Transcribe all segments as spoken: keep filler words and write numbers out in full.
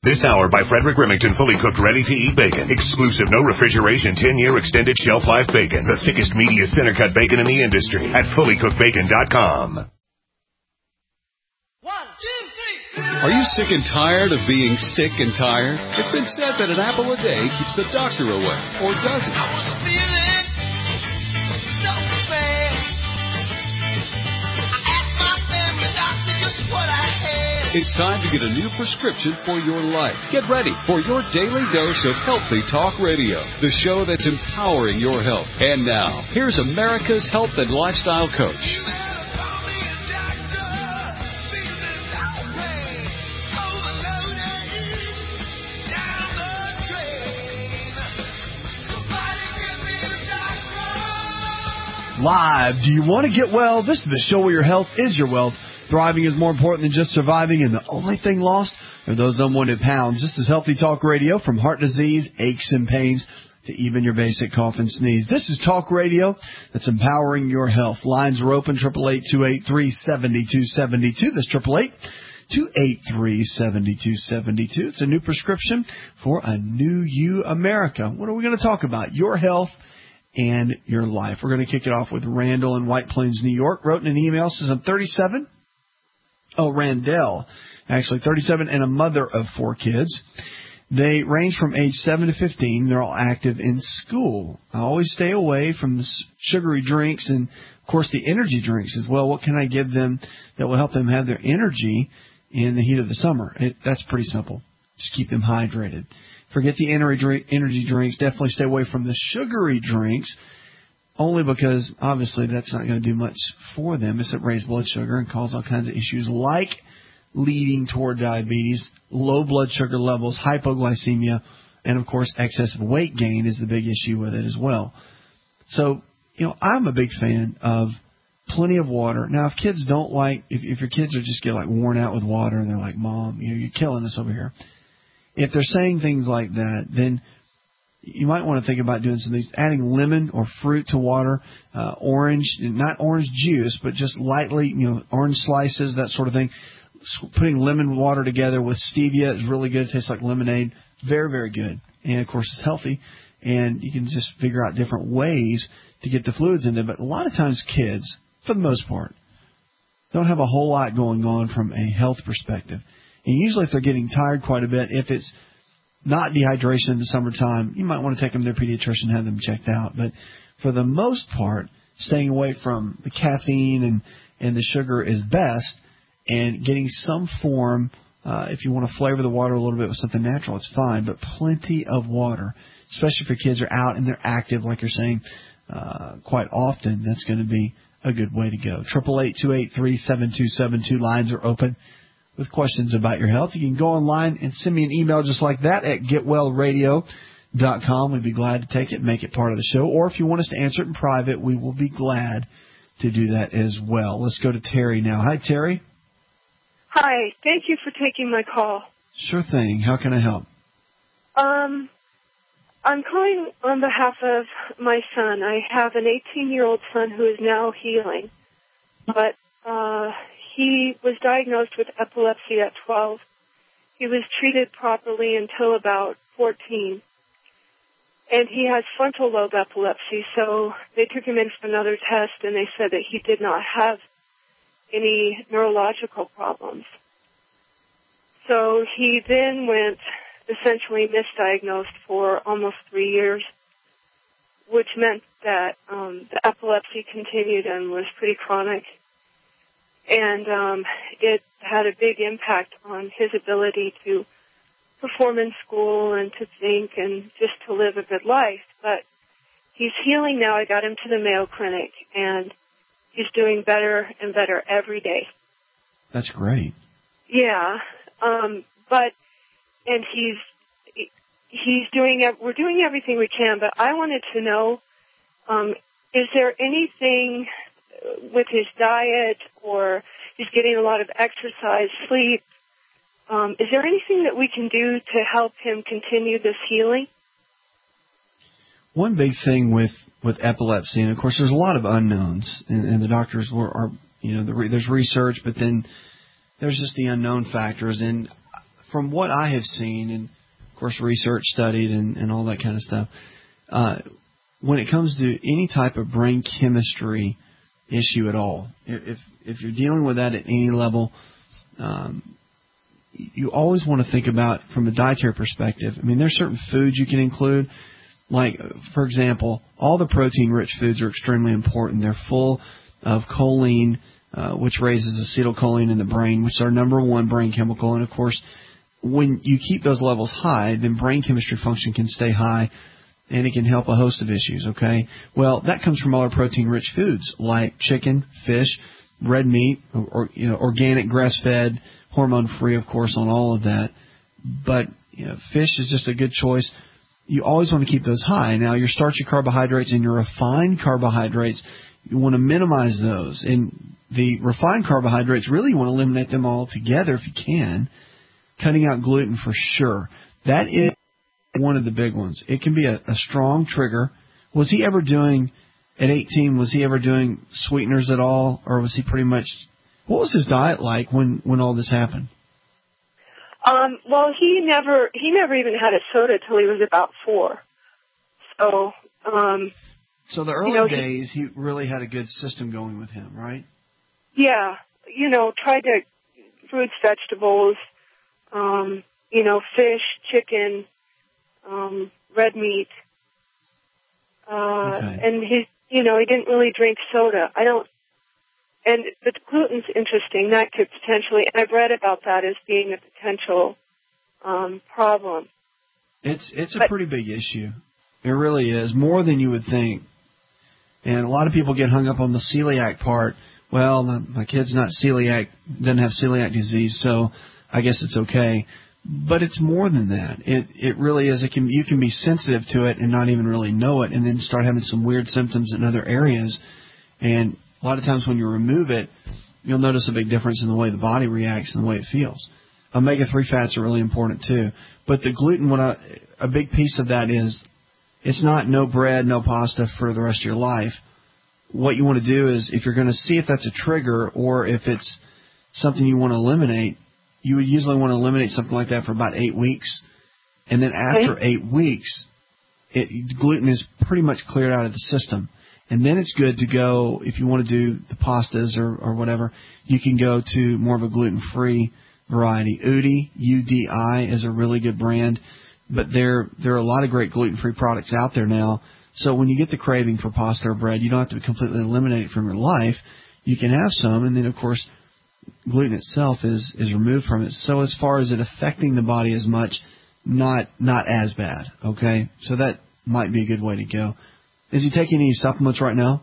This hour by Frederick Remington, fully cooked, ready-to-eat bacon. Exclusive, no refrigeration, ten-year extended shelf life bacon. The thickest, meatiest, center-cut bacon in the industry at fully cooked bacon dot com. One, two, three. Are you sick and tired of being sick and tired? It's been said that an apple a day keeps the doctor away, or does it? I was feeling so bad. I asked my family doctor just what I had. It's time to get a new prescription for your life. Get ready for your daily dose of Healthy Talk Radio, the show that's empowering your health. And now, here's America's health and lifestyle coach. Live. Do you want to get well? This is the show where your health is your wealth. Thriving is more important than just surviving, and the only thing lost are those unwanted pounds. This is Healthy Talk Radio, from heart disease, aches and pains, to even your basic cough and sneeze. This is Talk Radio that's empowering your health. Lines are open, eight eight eight, two eight three, seven two seven two. That's eight eight eight, two eight three, seven two seven two. It's a new prescription for a new you, America. What are we going to talk about? Your health and your life. We're going to kick it off with Randall in White Plains, New York. Wrote in an email, says, I'm thirty-seven. Oh, Randall, actually thirty-seven, and a mother of four kids. They range from age seven to fifteen. They're all active in school. I always stay away from the sugary drinks and, of course, the energy drinks as well. What can I give them that will help them have their energy in the heat of the summer? It, that's pretty simple. Just keep them hydrated. Forget the energy drinks. Definitely stay away from the sugary drinks, only because, obviously, that's not going to do much for them. It's going to raise blood sugar and cause all kinds of issues like leading toward diabetes, low blood sugar levels, hypoglycemia, and, of course, excessive weight gain is the big issue with it as well. So, you know, I'm a big fan of plenty of water. Now, if kids don't like, if, if your kids are just get like worn out with water and they're like, Mom, you know, you're killing us over here. If they're saying things like that, then you might want to think about doing some things, adding lemon or fruit to water, uh, orange, not orange juice, but just lightly, you know, orange slices, that sort of thing. Putting lemon water together with stevia is really good. It tastes like lemonade. Very, very good. And, of course, it's healthy. And you can just figure out different ways to get the fluids in there. But a lot of times kids, for the most part, don't have a whole lot going on from a health perspective. And usually if they're getting tired quite a bit, if it's not dehydration in the summertime, you might want to take them to their pediatrician and have them checked out. But for the most part, staying away from the caffeine and, and the sugar is best, and getting some form, uh, if you want to flavor the water a little bit with something natural, it's fine, but plenty of water, especially if your kids are out and they're active, like you're saying, uh, quite often, that's going to be a good way to go. eight eight eight, two eight three, seven two seven two. Lines are open with questions about your health. You can go online and send me an email just like that at get well radio dot com. We'd be glad to take it and make it part of the show. Or if you want us to answer it in private, we will be glad to do that as well. Let's go to Terry now. Hi, Terry. Hi. Thank you for taking my call. Sure thing. How can I help? Um, I'm calling on behalf of my son. I have an eighteen-year-old son who is now healing, but uh he was diagnosed with epilepsy at twelve. He was treated properly until about fourteen. And he has frontal lobe epilepsy, so they took him in for another test, and they said that he did not have any neurological problems. So he then went essentially misdiagnosed for almost three years, which meant that um, the epilepsy continued and was pretty chronic. And um, it had a big impact on his ability to perform in school and to think and just to live a good life. But he's healing now. I got him to the Mayo Clinic, and he's doing better and better every day. That's great. Yeah, um, but and he's he's doing. We're doing everything we can. But I wanted to know: um, is there anything with his diet, or he's getting a lot of exercise, sleep? Um, is there anything that we can do to help him continue this healing? One big thing with, with epilepsy, and of course there's a lot of unknowns, and, and the doctors were, are, you know, the re, there's research, but then there's just the unknown factors. And from what I have seen, and of course research studied and, and all that kind of stuff, uh, when it comes to any type of brain chemistry issue at all, if if you're dealing with that at any level, um, you always want to think about from a dietary perspective. I mean, there's certain foods you can include. Like, for example, all the protein-rich foods are extremely important. They're full of choline, uh, which raises acetylcholine in the brain, which is our number one brain chemical. And, of course, when you keep those levels high, then brain chemistry function can stay high, and it can help a host of issues, okay? Well, that comes from all our protein-rich foods like chicken, fish, red meat, or, or you know, organic, grass-fed, hormone-free, of course, on all of that. But you know, fish is just a good choice. You always want to keep those high. Now, your starchy carbohydrates and your refined carbohydrates, you want to minimize those. And the refined carbohydrates, really you want to eliminate them all together if you can, cutting out gluten for sure. That is one of the big ones. It can be a, a strong trigger. Was he ever doing, at eighteen, was he ever doing sweeteners at all? Or was he pretty much, what was his diet like when, when all this happened? Um, well, he never he never even had a soda till he was about four. So, um, so the early you know, days, he, he really had a good system going with him, right? Yeah, you know, tried to fruits, vegetables, um, you know, fish, chicken, um, red meat, uh, okay. and he, you know, he didn't really drink soda. I don't. And the gluten's interesting. That could potentially, and I've read about that as being a potential um, problem. It's it's a but, pretty big issue. It really is, more than you would think. And a lot of people get hung up on the celiac part. Well, my, my kid's not celiac, doesn't have celiac disease, so I guess it's okay. But it's more than that. It it really is. It can you can be sensitive to it and not even really know it, and then start having some weird symptoms in other areas. And a lot of times when you remove it, you'll notice a big difference in the way the body reacts and the way it feels. omega three fats are really important too. But the gluten, what I, a big piece of that is, it's not no bread, no pasta for the rest of your life. What you want to do is, if you're going to see if that's a trigger or if it's something you want to eliminate, you would usually want to eliminate something like that for about eight weeks. And then after okay. eight weeks, it, gluten is pretty much cleared out of the system. And then it's good to go, if you want to do the pastas or, or whatever, you can go to more of a gluten-free variety. Udi, U D I, is a really good brand. But there there are a lot of great gluten-free products out there now. So when you get the craving for pasta or bread, you don't have to completely eliminate it from your life. You can have some, and then, of course, gluten itself is, is removed from it. So as far as it affecting the body as much, not not as bad, okay? So that might be a good way to go. Is he taking any supplements right now?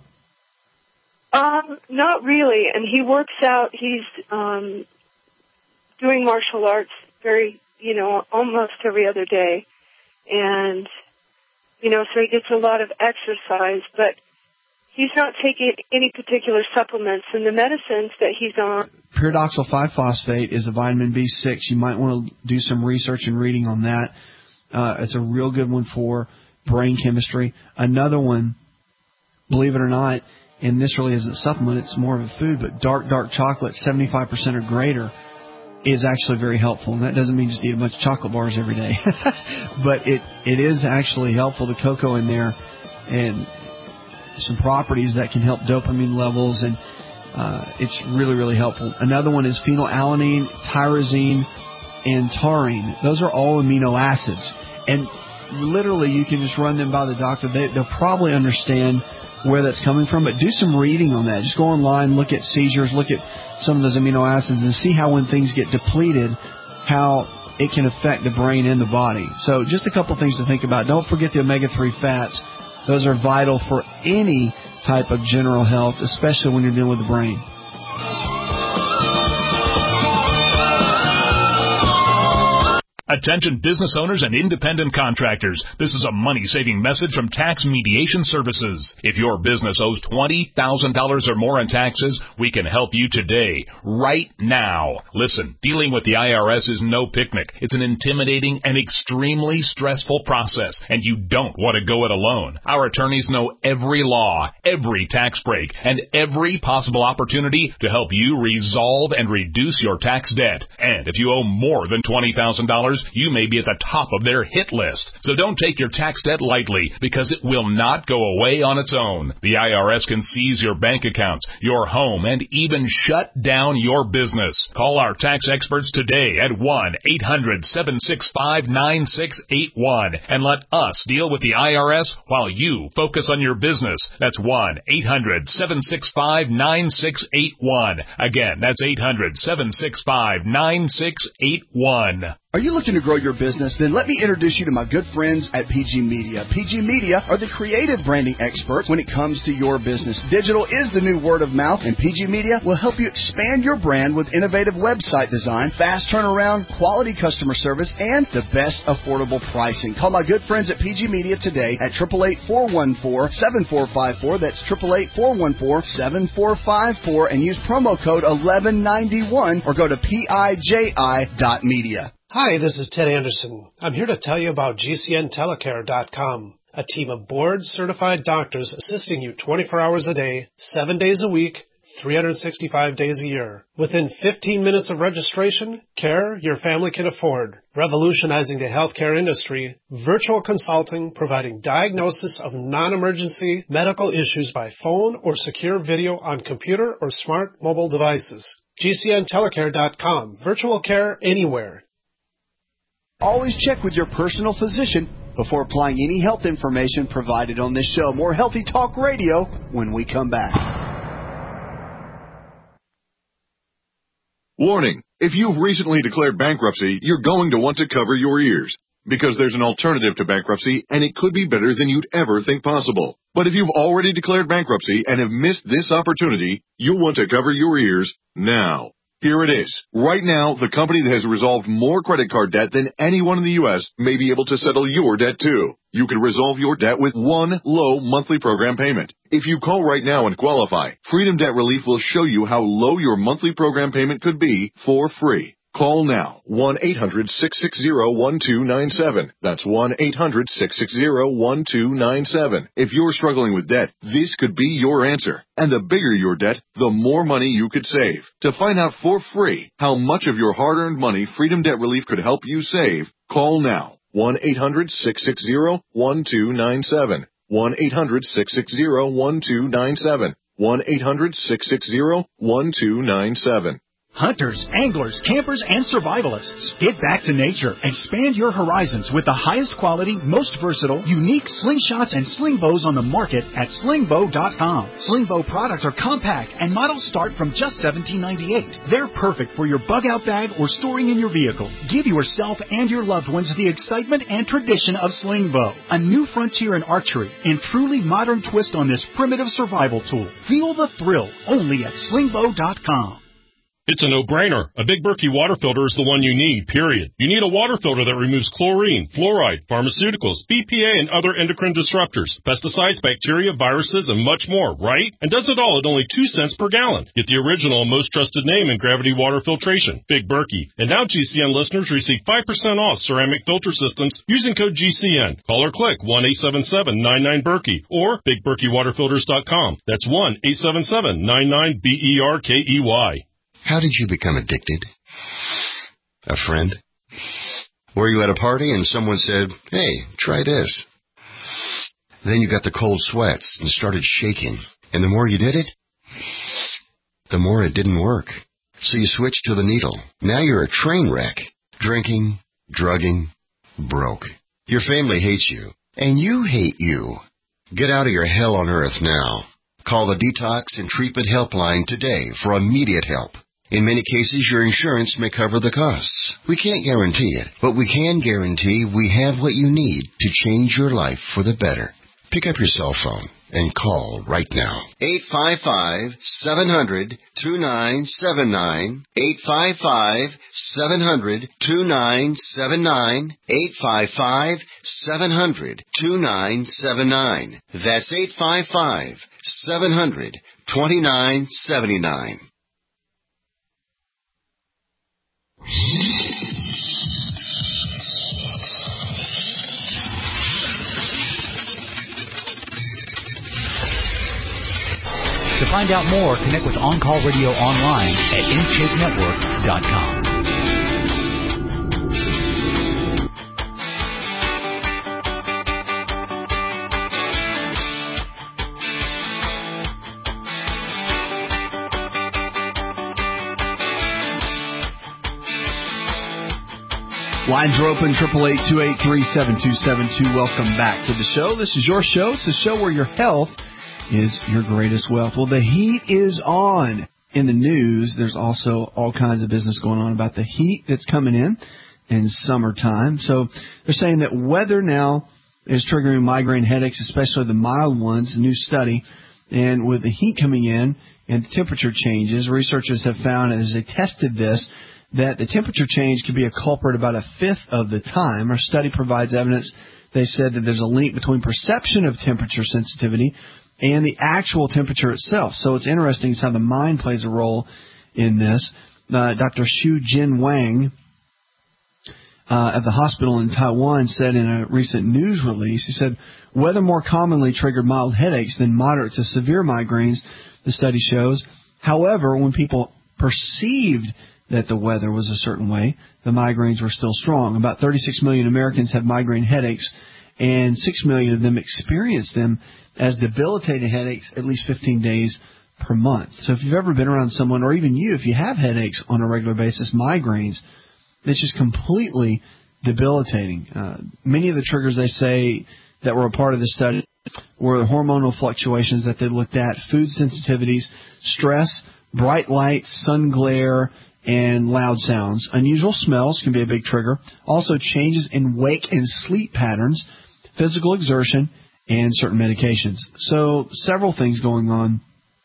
Um, not really. And he works out. He's um, doing martial arts very, you know, almost every other day. And, you know, so he gets a lot of exercise. But he's not taking any particular supplements. And the medicines that he's on. Pyridoxal five phosphate is a vitamin B six. You might want to do some research and reading on that. Uh, it's a real good one for brain chemistry. Another one, believe it or not, and this really isn't a supplement, it's more of a food, but dark, dark chocolate, seventy-five percent or greater, is actually very helpful. And that doesn't mean just eat a bunch of chocolate bars every day. But it, it is actually helpful. The cocoa in there and some properties that can help dopamine levels, and uh, it's really, really helpful. Another one is phenylalanine, tyrosine, and taurine. Those are all amino acids. And literally, you can just run them by the doctor. They, they'll probably understand where that's coming from, but do some reading on that. Just go online, look at seizures, look at some of those amino acids, and see how when things get depleted, how it can affect the brain and the body. So just a couple things to think about. Don't forget the omega three fats. Those are vital for any type of general health, especially when you're dealing with the brain. Attention business owners and independent contractors. This is a money-saving message from Tax Mediation Services. If your business owes twenty thousand dollars or more in taxes, we can help you today, right now. Listen, dealing with the I R S is no picnic. It's an intimidating and extremely stressful process, and you don't want to go it alone. Our attorneys know every law, every tax break, and every possible opportunity to help you resolve and reduce your tax debt. And if you owe more than twenty thousand dollars, you may be at the top of their hit list. So don't take your tax debt lightly, because it will not go away on its own. The I R S can seize your bank accounts, your home, and even shut down your business. Call our tax experts today at one eight hundred seven six five nine six eight one and let us deal with the I R S while you focus on your business. That's one eight hundred seven six five nine six eight one. Again, that's eight hundred seven six five nine six eight one. Are you looking to grow your business? Then let me introduce you to my good friends at P G Media. P G Media are the creative branding experts when it comes to your business. Digital is the new word of mouth, and P G Media will help you expand your brand with innovative website design, fast turnaround, quality customer service, and the best affordable pricing. Call my good friends at P G Media today at eight eight eight, four one four, seven four five four. That's eight eight eight, four one four, seven four five four, and use promo code eleven ninety-one or go to P I J I dot media. Hi, this is Ted Anderson. I'm here to tell you about G C N telecare dot com, a team of board-certified doctors assisting you twenty-four hours a day, seven days a week, three hundred sixty-five days a year. Within fifteen minutes of registration, care your family can afford. Revolutionizing the healthcare industry, virtual consulting providing diagnosis of non-emergency medical issues by phone or secure video on computer or smart mobile devices. G C N telecare dot com, virtual care anywhere. Always check with your personal physician before applying any health information provided on this show. More Healthy Talk Radio when we come back. Warning, if you've recently declared bankruptcy, you're going to want to cover your ears, because there's an alternative to bankruptcy, and it could be better than you'd ever think possible. But if you've already declared bankruptcy and have missed this opportunity, you'll want to cover your ears now. Here it is. Right now, the company that has resolved more credit card debt than anyone in the U S may be able to settle your debt too. You can resolve your debt with one low monthly program payment. If you call right now and qualify, Freedom Debt Relief will show you how low your monthly program payment could be for free. Call now, one eight hundred six six zero one two nine seven. That's one eight hundred six six zero one two nine seven. If you're struggling with debt, this could be your answer. And the bigger your debt, the more money you could save. To find out for free how much of your hard-earned money Freedom Debt Relief could help you save, call now, one eight hundred six six zero one two nine seven. one eight hundred six six zero one two nine seven. one eight hundred six six zero one two nine seven. Hunters, anglers, campers, and survivalists. Get back to nature. Expand your horizons with the highest quality, most versatile, unique slingshots and sling bows on the market at sling bow dot com. Sling bow products are compact and models start from just seventeen ninety-eight. They're perfect for your bug-out bag or storing in your vehicle. Give yourself and your loved ones the excitement and tradition of sling bow. A new frontier in archery and truly modern twist on this primitive survival tool. Feel the thrill only at sling bow dot com. It's a no-brainer. A Big Berkey water filter is the one you need, period. You need a water filter that removes chlorine, fluoride, pharmaceuticals, B P A, and other endocrine disruptors, pesticides, bacteria, viruses, and much more, right? And does it all at only two cents per gallon. Get the original and most trusted name in gravity water filtration, Big Berkey. And now G C N listeners receive five percent off ceramic filter systems using code G C N. Call or click one eight seven seven nine nine Berkey or big berkey water filters dot com. That's one eight seven seven nine nine B E R K E Y. How did you become addicted? A friend? Were you at a party and someone said, hey, try this? Then you got the cold sweats and started shaking. And the more you did it, the more it didn't work. So you switched to the needle. Now you're a train wreck. Drinking, drugging, broke. Your family hates you. And you hate you. Get out of your hell on earth now. Call the Detox and Treatment Helpline today for immediate help. In many cases, your insurance may cover the costs. We can't guarantee it, but we can guarantee we have what you need to change your life for the better. Pick up your cell phone and call right now. eight five five, seven hundred, two nine seven nine. eight five five, seven hundred, two nine seven nine. eight five five, seven hundred, two nine seven nine. That's eight five five, seven hundred, two nine seven nine. To find out more, connect with On Call Radio online at in shape network dot com. Lines are open, triple eight, two eight three, seven two seven two. Welcome back to the show. This is your show. It's the show where your health is your greatest wealth. Well, the heat is on in the news. There's also all kinds of business going on about the heat that's coming in in summertime. So they're saying that weather now is triggering migraine headaches, especially the mild ones, a new study. And with the heat coming in and the temperature changes, researchers have found, as they tested this, that the temperature change could be a culprit about a fifth of the time. Our study provides evidence. They said that there's a link between perception of temperature sensitivity and the actual temperature itself. So it's interesting how the mind plays a role in this. Uh, Doctor Xu Jin Wang uh, at the hospital in Taiwan said in a recent news release, he said, weather more commonly triggered mild headaches than moderate to severe migraines, the study shows. However, when people perceived that the weather was a certain way, the migraines were still strong. About thirty-six million Americans have migraine headaches, and six million of them experience them as debilitating headaches at least fifteen days per month. So if you've ever been around someone, or even you, if you have headaches on a regular basis, migraines, it's just completely debilitating. Uh, many of the triggers, they say, that were a part of the study were the hormonal fluctuations that they looked at, food sensitivities, stress, bright lights, sun glare, and loud sounds. Unusual smells can be a big trigger. Also changes in wake and sleep patterns, physical exertion, and certain medications. So several things going on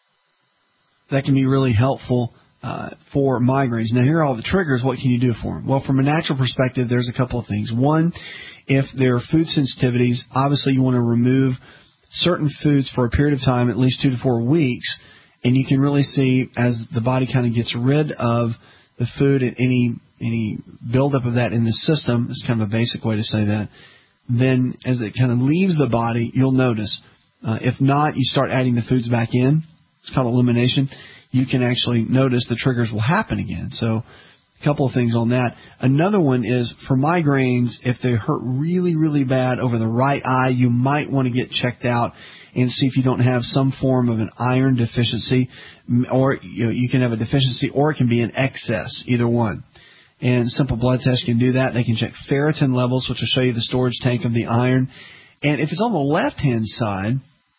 that can be really helpful uh, for migraines. Now, here are all the triggers. What can you do for them? Well, from a natural perspective, there's a couple of things. One, if there are food sensitivities, obviously you want to remove certain foods for a period of time, at least two to four weeks, and you can really see as the body kind of gets rid of the food and any any buildup of that in the system, it's kind of a basic way to say that, then as it kind of leaves the body, you'll notice. Uh, if not, you start adding the foods back in. It's called elimination. You can actually notice the triggers will happen again. So a couple of things on that. Another one is for migraines, if they hurt really, really bad over the right eye, you might want to get checked out and see if you don't have some form of an iron deficiency, or you know, you can have a deficiency, or it can be an excess, either one. And simple blood tests can do that. They can check ferritin levels, which will show you the storage tank of the iron. And if it's on the left-hand side,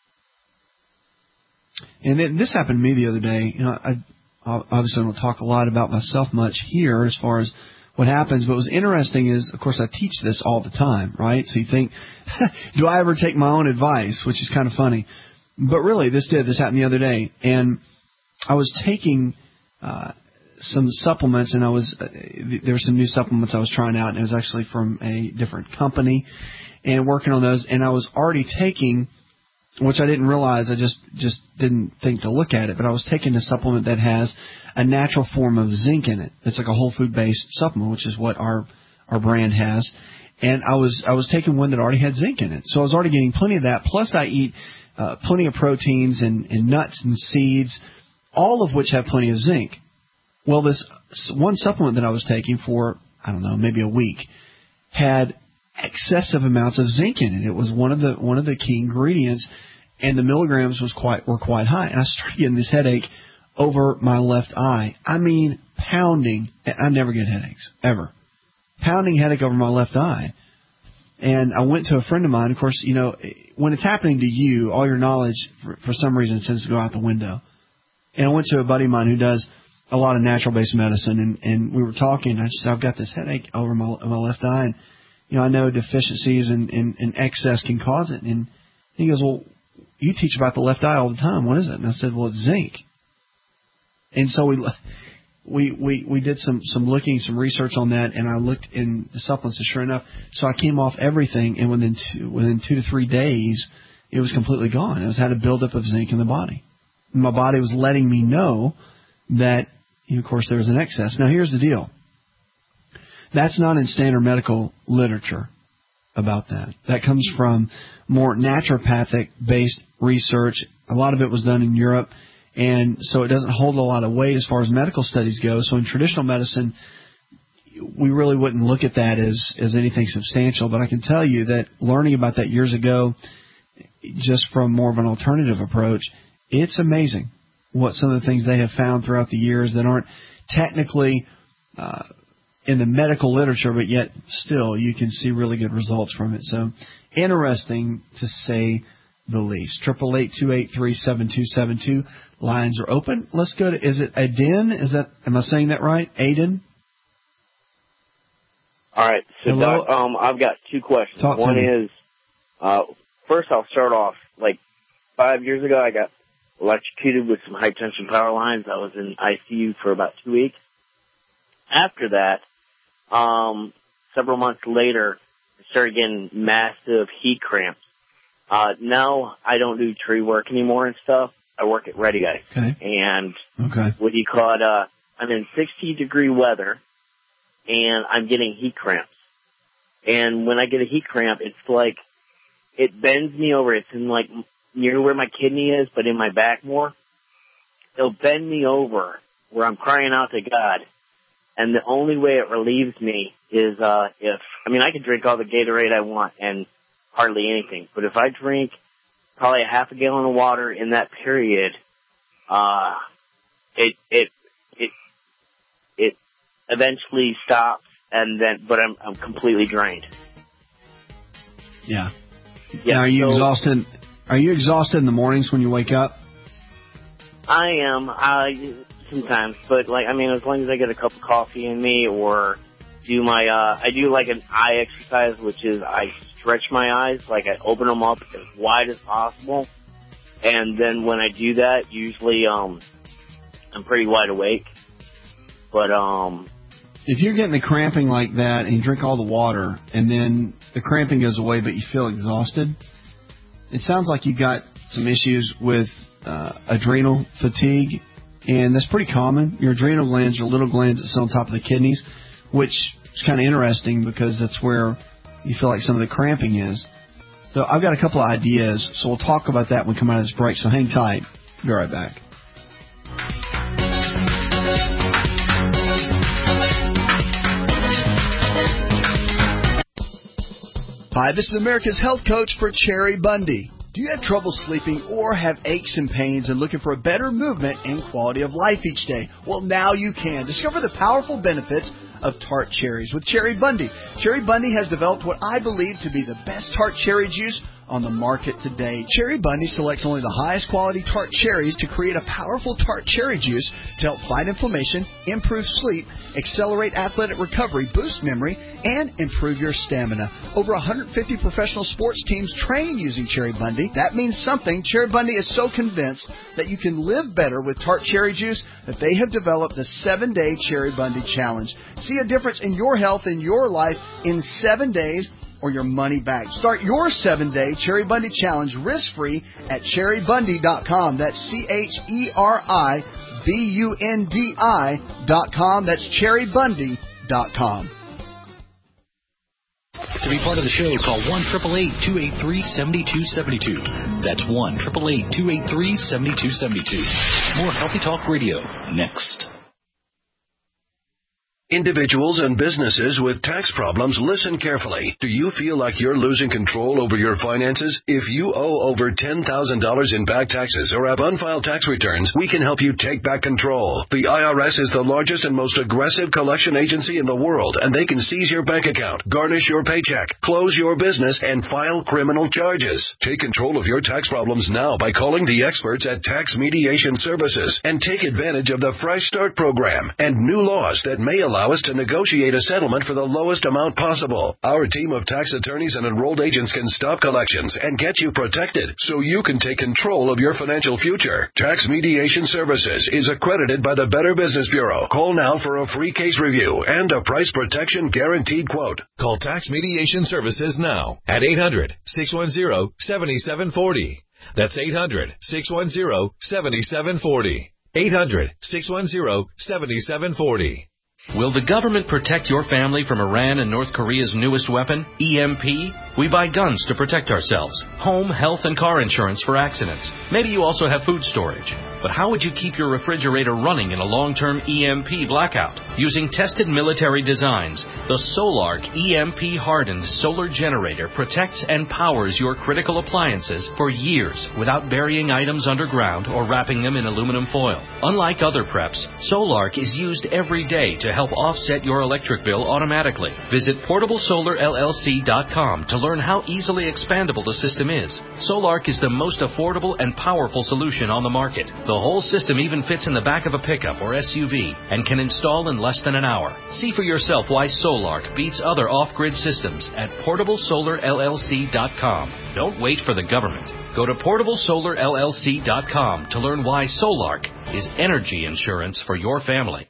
and it, this happened to me the other day, you know, I obviously don't talk a lot about myself much here as far as what happens, but what's interesting is, of course, I teach this all the time, right? So you think, do I ever take my own advice, which is kind of funny. But really, this did. This happened the other day. And I was taking uh, some supplements, and I was uh, there were some new supplements I was trying out, and it was actually from a different company, and working on those. And I was already taking, which I didn't realize, I just, just didn't think to look at it, but I was taking a supplement that has a natural form of zinc in it. It's like a whole food-based supplement, which is what our our brand has. And I was I was taking one that already had zinc in it. So I was already getting plenty of that. Plus I eat uh, plenty of proteins and, and nuts and seeds, all of which have plenty of zinc. Well, this one supplement that I was taking for, I don't know, maybe a week, had excessive amounts of zinc in it. It was one of the one of the key ingredients, and the milligrams was quite were quite high. And I started getting this headache over my left eye. I mean, pounding. I never get headaches, ever. Pounding headache over my left eye. And I went to a friend of mine. Of course, you know, when it's happening to you, all your knowledge, for, for some reason, tends to go out the window. And I went to a buddy of mine who does a lot of natural-based medicine, and, and we were talking. I said, I've got this headache over my, my left eye, and, you know, I know deficiencies and, and, and excess can cause it. And he goes, well, you teach about the left eye all the time. What is it? And I said, well, it's zinc. And so we we we, we did some, some looking, some research on that, and I looked in the supplements, and sure enough, so I came off everything, and within two, within two to three days, it was completely gone. It was had a buildup of zinc in the body. And my body was letting me know that, you know, of course, there was an excess. Now, here's the deal. That's not in standard medical literature about that. That comes from more naturopathic-based research. A lot of it was done in Europe, and so it doesn't hold a lot of weight as far as medical studies go. So in traditional medicine, we really wouldn't look at that as, as anything substantial. But I can tell you that learning about that years ago, just from more of an alternative approach, it's amazing what some of the things they have found throughout the years that aren't technically uh, in the medical literature, but yet still you can see really good results from it. So interesting to say the least. Triple eight two eight three seven two seven two. Lines are open. Let's go to, is it Aden? Is that, am I saying that right? Aden? All right. So, Hello? Doc, um, I've got two questions. Talk to One me. is, uh, first I'll start off, like five years ago I got electrocuted with some high tension power lines. I was in I C U for about two weeks. After that, um, several months later, I started getting massive heat cramps. Uh, now I don't do tree work anymore and stuff. I work at Ready Guys. Okay. And Okay. what do you call it? Uh, I'm in sixty degree weather and I'm getting heat cramps. And when I get a heat cramp, it's like, it bends me over. It's in like near where my kidney is, but in my back more. It'll bend me over where I'm crying out to God. And the only way it relieves me is, uh, if, I mean, I can drink all the Gatorade I want and hardly anything, but if I drink probably a half a gallon of water in that period, uh, it, it, it, it eventually stops and then, but I'm, I'm completely drained. Yeah. Yeah, now, are you so- exhausted? Are you exhausted in the mornings when you wake up? I am, I, sometimes, but like, I mean, as long as I get a cup of coffee in me or do my, uh, I do like an eye exercise, which is I stretch my eyes, like I open them up as wide as possible. And then when I do that, usually, um, I'm pretty wide awake. But, um, If you're getting the cramping like that and you drink all the water and then the cramping goes away but you feel exhausted, it sounds like you've got some issues with uh, adrenal fatigue, and that's pretty common. Your adrenal glands are little glands that sit on top of the kidneys, which is kind of interesting because that's where you feel like some of the cramping is. So I've got a couple of ideas, so we'll talk about that when we come out of this break, so hang tight. Be right back. Hi, this is America's Health Coach for Cherry Bundy. Do you have trouble sleeping or have aches and pains and looking for a better movement and quality of life each day? Well, now you can. Discover the powerful benefits of tart cherries with Cherry Bundy. Cherry Bundy has developed what I believe to be the best tart cherry juice on the market today. Cherry Bundy selects only the highest quality tart cherries to create a powerful tart cherry juice to help fight inflammation, improve sleep, accelerate athletic recovery, boost memory, and improve your stamina. Over one hundred fifty professional sports teams train using Cherry Bundy. That means something. Cherry Bundy is so convinced that you can live better with tart cherry juice that they have developed the seven-day Cherry Bundy Challenge. See a difference in your health and your life in seven days or your money back. Start your seven-day Cherry Bundy Challenge risk-free at cherry bundy dot com. That's C H E R I B U N D I dot com. That's cherry bundy dot com. To be part of the show, call one eight eight eight, two eight three, seven two seven two. That's one eight eight eight, two eight three, seven two seven two. More Healthy Talk Radio next. Individuals and businesses with tax problems, listen carefully. Do you feel like you're losing control over your finances? If you owe over ten thousand dollars in back taxes or have unfiled tax returns, we can help you take back control. The I R S is the largest and most aggressive collection agency in the world, and they can seize your bank account, garnish your paycheck, close your business, and file criminal charges. Take control of your tax problems now by calling the experts at Tax Mediation Services and take advantage of the Fresh Start program and new laws that may allow allow us to negotiate a settlement for the lowest amount possible. Our team of tax attorneys and enrolled agents can stop collections and get you protected so you can take control of your financial future. Tax Mediation Services is accredited by the Better Business Bureau. Call now for a free case review and a price protection guaranteed quote. Call Tax Mediation Services now at eight hundred, six one zero, seven seven four zero. That's eight hundred, six one zero, seven seven four zero. eight hundred, six one zero, seven seven four zero. Will the government protect your family from Iran and North Korea's newest weapon, E M P? We buy guns to protect ourselves, home, health, and car insurance for accidents. Maybe you also have food storage. But how would you keep your refrigerator running in a long-term E M P blackout? Using tested military designs, the Solark E M P-hardened solar generator protects and powers your critical appliances for years without burying items underground or wrapping them in aluminum foil. Unlike other preps, Solark is used every day to help offset your electric bill automatically. Visit portable solar L L C dot com to learn how easily expandable the system is. Solark is the most affordable and powerful solution on the market. The whole system even fits in the back of a pickup or S U V and can install in less than an hour. See for yourself why Solark beats other off-grid systems at portable solar L L C dot com. Don't wait for the government. Go to portable solar L L C dot com to learn why Solark is energy insurance for your family.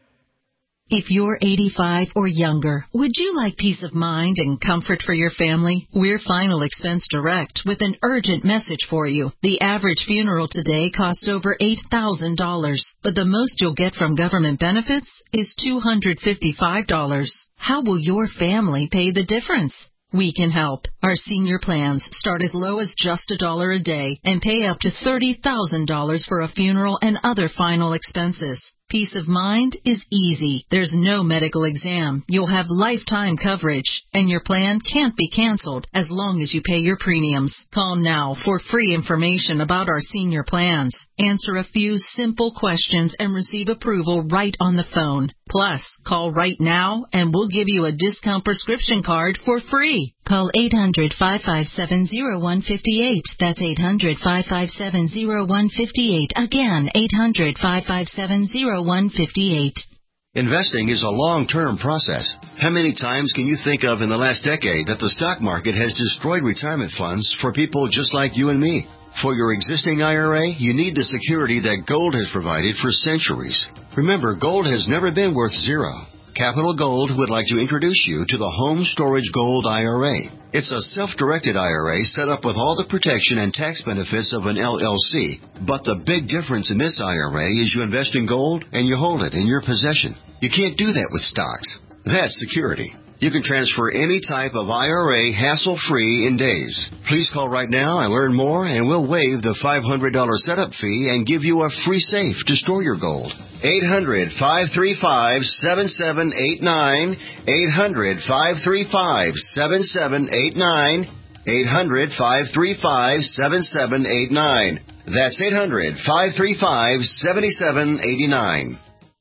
If you're eighty-five or younger, would you like peace of mind and comfort for your family? We're Final Expense Direct with an urgent message for you. The average funeral today costs over eight thousand dollars, but the most you'll get from government benefits is two hundred fifty-five dollars. How will your family pay the difference? We can help. Our senior plans start as low as just a dollar a day and pay up to thirty thousand dollars for a funeral and other final expenses. Peace of mind is easy. There's no medical exam. You'll have lifetime coverage, and your plan can't be canceled as long as you pay your premiums. Call now for free information about our senior plans. Answer a few simple questions and receive approval right on the phone. Plus, call right now and we'll give you a discount prescription card for free. Call eight hundred, five five seven, zero one five eight. That's eight hundred, five five seven, zero one five eight. Again, eight hundred, five five seven, zero one five eight. Investing is a long-term process. How many times can you think of in the last decade that the stock market has destroyed retirement funds for people just like you and me? For your existing I R A, you need the security that gold has provided for centuries. Remember, gold has never been worth zero. Capital Gold would like to introduce you to the Home Storage Gold I R A. It's a self-directed I R A set up with all the protection and tax benefits of an L L C. But the big difference in this I R A is you invest in gold and you hold it in your possession. You can't do that with stocks. That's security. You can transfer any type of I R A hassle-free in days. Please call right now and learn more, and we'll waive the five hundred dollars setup fee and give you a free safe to store your gold. eight hundred, five three five, seven seven eight nine. eight hundred, five three five, seven seven eight nine. eight hundred, five three five, seven seven eight nine. That's eight hundred, five three five, seven seven eight nine.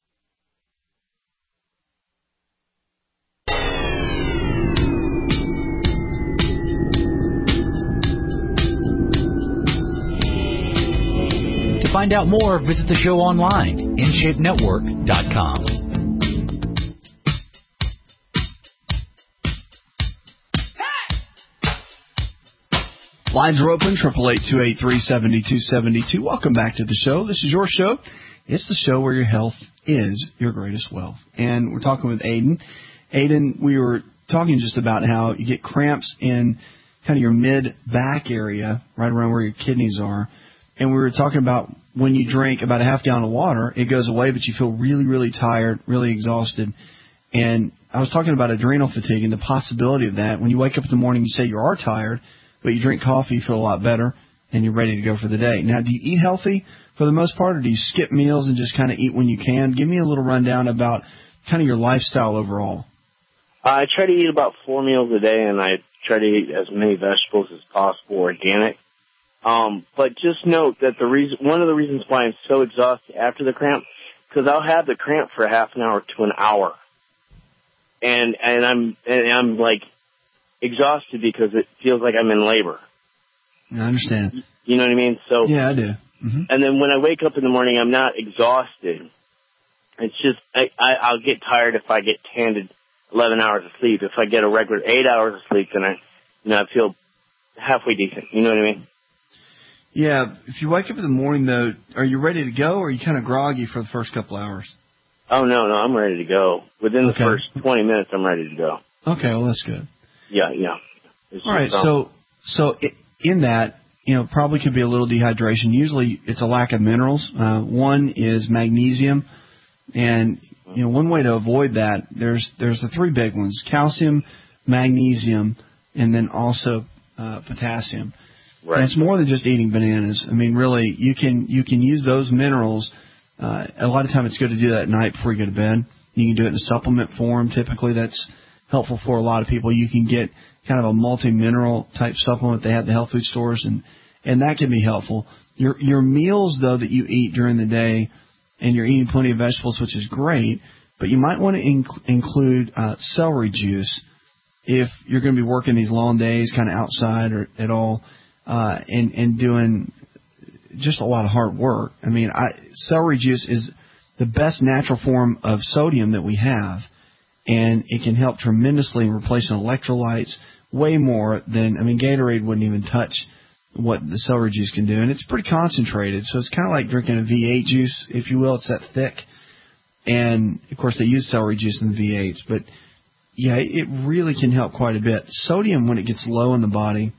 To find out more, visit the show online, in shape network dot com. Lines are open, triple eight, two eight three, seven two seven two. Welcome back to the show. This is your show. It's the show where your health is your greatest wealth. And we're talking with Aiden. Aiden, we were talking just about how you get cramps in kind of your mid-back area, right around where your kidneys are. And we were talking about when you drink about a half gallon of water, it goes away, but you feel really, really tired, really exhausted. And I was talking about adrenal fatigue and the possibility of that. When you wake up in the morning, you say you are tired, but you drink coffee, you feel a lot better, and you're ready to go for the day. Now, do you eat healthy for the most part, or do you skip meals and just kind of eat when you can? Give me a little rundown about kind of your lifestyle overall. I try to eat about four meals a day, and I try to eat as many vegetables as possible, organic. Um, but just note that the reason, one of the reasons why I'm so exhausted after the cramp, because I'll have the cramp for half an hour to an hour, and and I'm and I'm like exhausted because it feels like I'm in labor. I understand. You know what I mean? So yeah, I do. Mm-hmm. And then when I wake up in the morning, I'm not exhausted. It's just I, I I'll get tired if I get handed eleven hours of sleep. If I get a regular eight hours of sleep, then I, you know, I feel halfway decent. You know what I mean? Yeah. If you wake up in the morning, though, are you ready to go, or are you kind of groggy for the first couple hours? Oh, no, no, I'm ready to go. Within the Okay. first twenty minutes, I'm ready to go. Okay, well, that's good. Yeah, yeah. It's All right, just, um, so so i- in that, you know, probably could be a little dehydration. Usually it's a lack of minerals. Uh, one is magnesium, and, you know, one way to avoid that, there's there's the three big ones: calcium, magnesium, and then also uh, potassium. Right. And it's more than just eating bananas. I mean, really, you can you can use those minerals. Uh, a lot of time it's good to do that at night before you go to bed. You can do it in a supplement form. Typically, that's helpful for a lot of people. You can get kind of a multi-mineral type supplement they have at the health food stores, and, and that can be helpful. Your your meals, though, that you eat during the day, and you're eating plenty of vegetables, which is great, but you might want to inc- include uh, celery juice if you're going to be working these long days kind of outside or at all, uh, and, and doing just a lot of hard work. I mean, I, celery juice is the best natural form of sodium that we have, and it can help tremendously in replacing electrolytes, way more than, I mean, Gatorade wouldn't even touch what the celery juice can do, and it's pretty concentrated, so it's kind of like drinking a V eight juice, if you will. It's that thick, and, of course, they use celery juice in the V eights, but, yeah, it really can help quite a bit. Sodium, when it gets low in the body,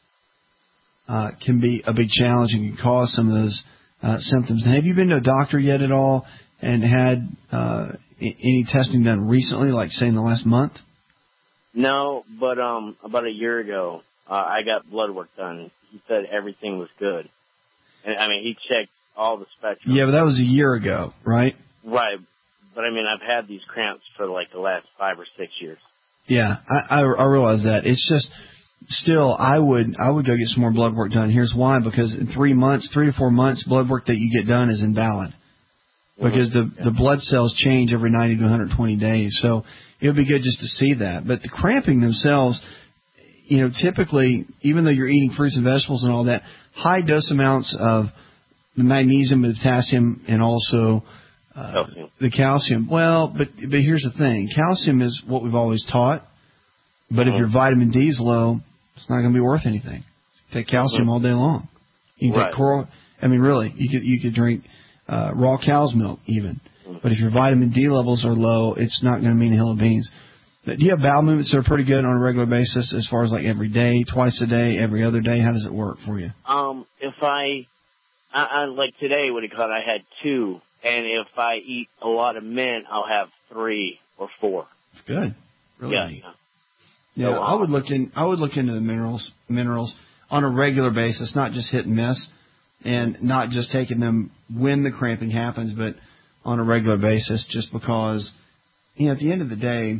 uh, can be a big challenge and can cause some of those uh, symptoms. Now, have you been to a doctor yet at all and had uh, any testing done recently, like, say, in the last month? No, but um, about a year ago, uh, I got blood work done. He said everything was good. And, I mean, he checked all the spectrum. Yeah, but that was a year ago, right? Right. But, I mean, I've had these cramps for, like, the last five or six years. Yeah, I, I, I realize that. It's just, still, I would I would go get some more blood work done. Here's why: because in three months, three to four months, blood work that you get done is invalid. Because the the blood cells change every ninety to one hundred twenty days. So it would be good just to see that. But the cramping themselves, you know, typically, even though you're eating fruits and vegetables and all that, high dose amounts of the magnesium, the potassium, and also uh, calcium. the calcium. Well, but but here's the thing: calcium is what we've always taught. But if your vitamin D is low, it's not going to be worth anything. Take calcium all day long. You can Right. take coral. I mean, really, you could you could drink uh, raw cow's milk even. But if your vitamin D levels are low, it's not going to mean a hill of beans. But do you have bowel movements that are pretty good on a regular basis, as far as like every day, twice a day, every other day? How does it work for you? Um, if I, I, I like today, what do you call it? I had two, and if I eat a lot of mint, I'll have three or four. Good. Really yeah. neat. yeah. Yeah, So, I would look in. I would look into the minerals, minerals on a regular basis, not just hit and miss, and not just taking them when the cramping happens, but on a regular basis. Just because, you know, at the end of the day,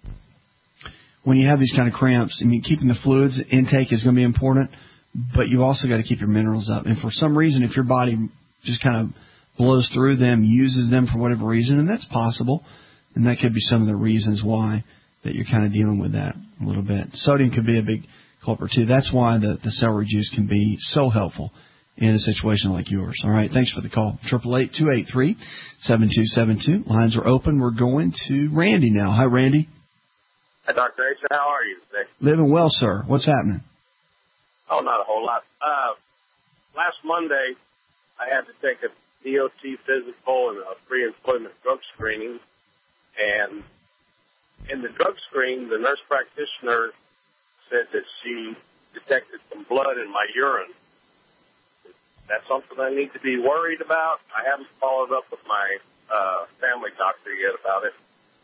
when you have these kind of cramps, I mean, keeping the fluids intake is going to be important, but you've also got to keep your minerals up. And for some reason, if your body just kind of blows through them, uses them for whatever reason, and that's possible, and that could be some of the reasons why that you're kind of dealing with that a little bit. Sodium could be a big culprit, too. That's why the, the celery juice can be so helpful in a situation like yours. All right, thanks for the call. eight eight eight, two eight three, seven two seven two. Lines are open. We're going to Randy now. Hi, Randy. Hi, Doctor H. How are you today? Living well, sir. What's happening? Oh, not a whole lot. Uh, last Monday, I had to take a D O T physical and a pre-employment drug screening, and in the drug screen, the nurse practitioner said that she detected some blood in my urine. Is that something I need to be worried about? I haven't followed up with my uh, family doctor yet about it.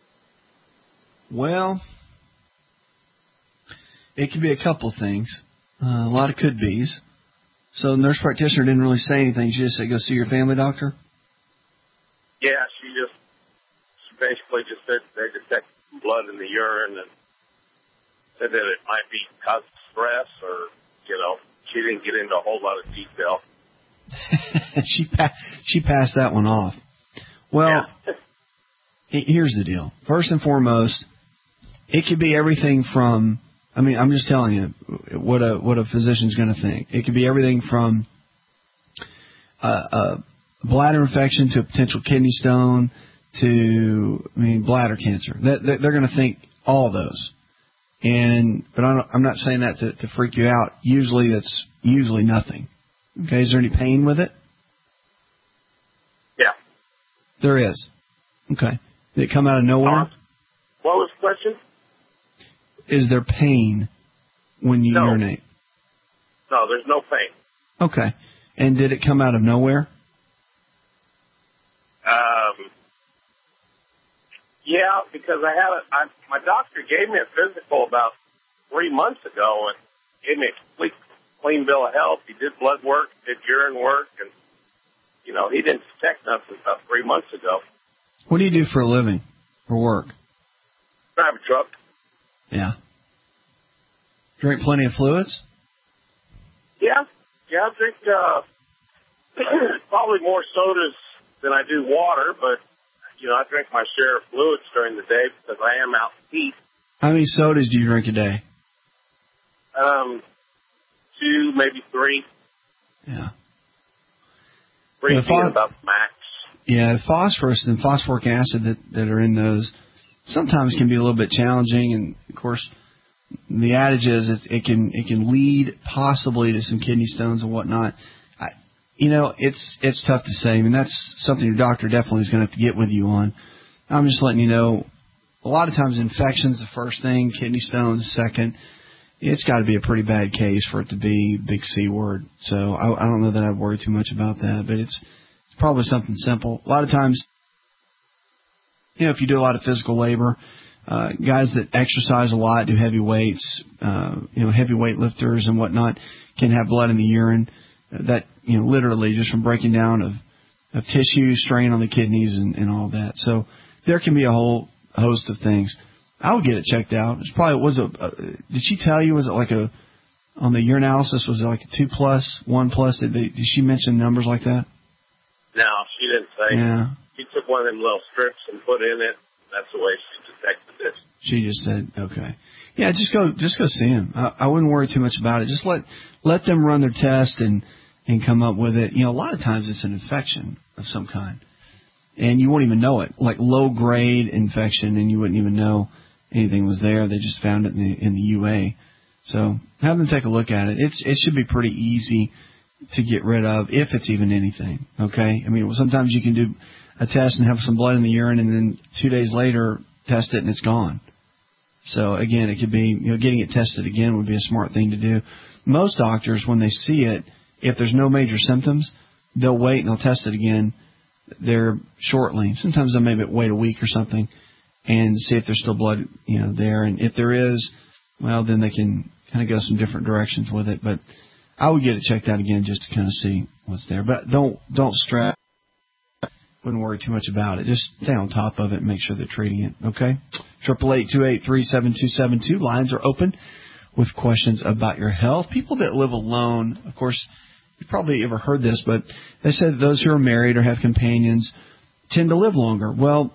Well, it could be a couple of things. Uh, a lot of could-bes. So the nurse practitioner didn't really say anything. She just said, go see your family doctor? Yeah, she just she basically just said they detected blood in the urine and said that it might be because of stress, or, you know, she didn't get into a whole lot of detail. she pa- she passed that one off. Well, yeah. Here's the deal. First and foremost, it could be everything from, I mean, I'm just telling you what a what a physician's going to think. It could be everything from a, a bladder infection to a potential kidney stone to, I mean, bladder cancer. They're going to think all of those. And but I'm not saying that to, to freak you out. Usually that's usually nothing. Okay, is there any pain with it? Yeah. There is. Okay. Did it come out of nowhere? Uh, what was the question? Is there pain when you no. urinate? No, there's no pain. Okay. And did it come out of nowhere? Um. Yeah, because I had a, I, my doctor gave me a physical about three months ago and gave me a complete clean bill of health. He did blood work, did urine work, and, you know, he didn't detect nothing about three months ago. What do you do for a living, for work? Drive a truck. Yeah. Drink plenty of fluids? Yeah. Yeah, I drink uh, probably more sodas than I do water, but, you know, I drink my share of fluids during the day because I am out to eat. How many sodas do you drink a day? Um, two, maybe three. Yeah. Three yeah, being phos- about max. Yeah, phosphorus and phosphoric acid that, that are in those sometimes can be a little bit challenging, and of course, the adage is it, it can it can lead possibly to some kidney stones and whatnot. I, you know, it's it's tough to say. I mean, that's something your doctor definitely is going to have to get with you on. I'm just letting you know. A lot of times, infection's the first thing, kidney stones second. It's got to be a pretty bad case for it to be big C word. So I, I don't know that I'd worry too much about that, but it's it's probably something simple. A lot of times, you know, if you do a lot of physical labor. Uh, guys that exercise a lot, do heavy weights, uh, you know, heavy weight lifters and whatnot can have blood in the urine that, you know, literally just from breaking down of, of tissue, strain on the kidneys and, and all that. So there can be a whole host of things. I would get it checked out. It's probably, was it, uh, did she tell you, was it like a, on the urinalysis, was it like a two plus, one plus? Did, they, did she mention numbers like that? No, she didn't say. Yeah. She took one of them little strips and put in it. That's the way she detected it. She just said, okay. Yeah, just go just go see him. I, I wouldn't worry too much about it. Just let let them run their test and, and come up with it. You know, a lot of times it's an infection of some kind. And you won't even know it. Like low-grade infection, and you wouldn't even know anything was there. They just found it in the, in the U A. So have them take a look at it. It's It should be pretty easy to get rid of, if it's even anything, okay? I mean, sometimes you can do a test and have some blood in the urine, and then two days later test it and it's gone. So again, it could be, you know, getting it tested again would be a smart thing to do. Most doctors, when they see it, if there's no major symptoms, they'll wait and they'll test it again there shortly. Sometimes they'll maybe wait a week or something and see if there's still blood, you know, there. And if there is, well, then they can kind of go some different directions with it. But I would get it checked out again just to kind of see what's there. But don't don't stress. Wouldn't worry too much about it. Just stay on top of it and make sure they're treating it, okay? Triple eight two eight three seven two seven two. Lines are open with questions about your health. People that live alone, of course, you've probably ever heard this, but they said those who are married or have companions tend to live longer. Well,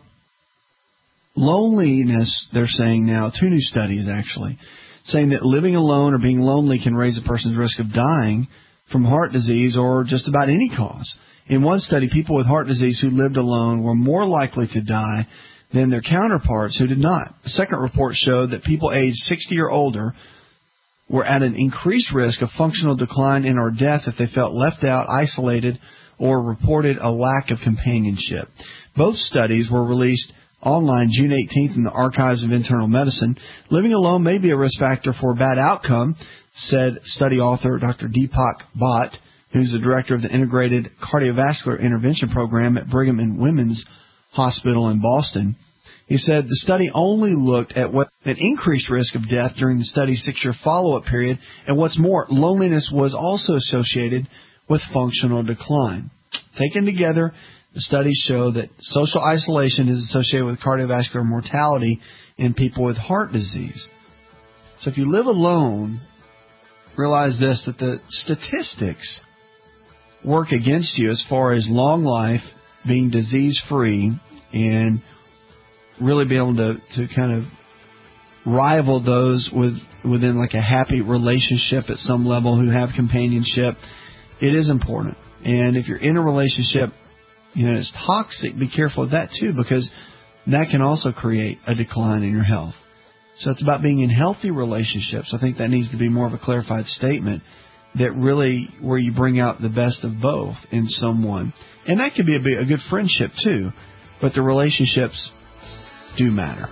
loneliness, they're saying now, two new studies actually, saying that living alone or being lonely can raise a person's risk of dying from heart disease or just about any cause. In one study, people with heart disease who lived alone were more likely to die than their counterparts who did not. A second report showed that people aged sixty or older were at an increased risk of functional decline and or death if they felt left out, isolated, or reported a lack of companionship. Both studies were released online June eighteenth in the Archives of Internal Medicine. Living alone may be a risk factor for a bad outcome, said study author Doctor Deepak Bhatt, who's the director of the Integrated Cardiovascular Intervention Program at Brigham and Women's Hospital in Boston. He said the study only looked at what an increased risk of death during the study's six-year follow-up period, and what's more, loneliness was also associated with functional decline. Taken together, the studies show that social isolation is associated with cardiovascular mortality in people with heart disease. So if you live alone, realize this, that the statistics work against you as far as long life, being disease-free, and really be able to, to kind of rival those with within like a happy relationship at some level who have companionship. It is important. And if you're in a relationship you know, it's toxic, be careful of that too, because that can also create a decline in your health. So it's about being in healthy relationships. I think that needs to be more of a clarified statement, that really where you bring out the best of both in someone. And that could be a, a good friendship too, but the relationships do matter.